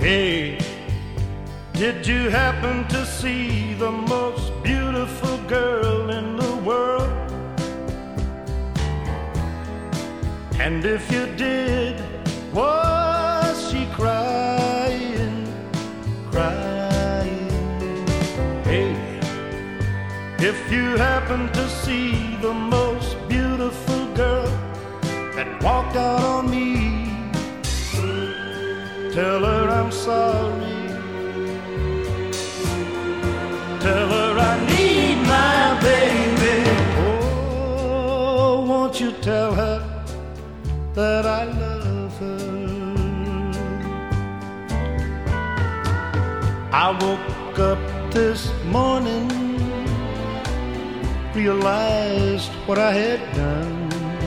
Hey, did you happen to see the most beautiful girl in the world? And if you did, was she crying, crying? Hey, if you happen to see the most beautiful girl that walked out on me, tell her I'm sorry. Tell her I need my baby. Oh, won't you tell her that I love her? I woke up this morning, realized what I had done.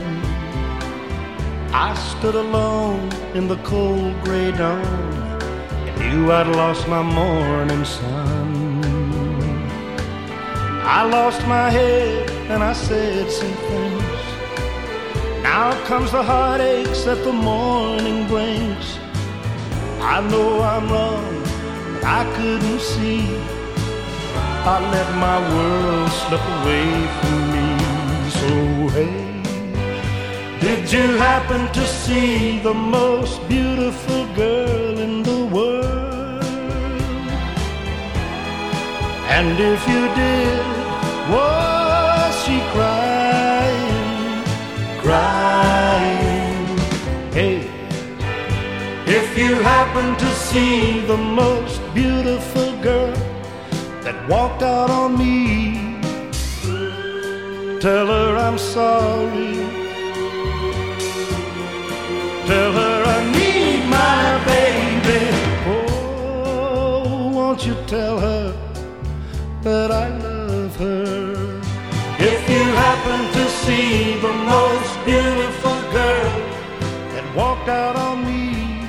I stood alone in the cold gray dawn and knew I'd lost my morning sun. I lost my head and I said some things. Now comes the heartaches that the morning brings. I know I'm wrong, but I couldn't see. I let my world slip away from me. So hey, did you happen to see the most beautiful girl in the world? And if you did, was she crying, crying? Hey, if you happen to see the most beautiful girl that walked out on me, tell her I'm sorry. Tell her I need my baby. Oh, won't you tell her that I love her? If you happen to see the most beautiful girl that walked out on me,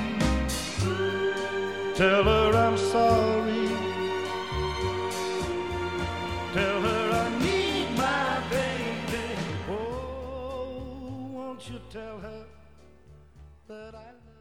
tell her I'm sorry. Tell her I need my baby. Oh, won't you tell her that I love her?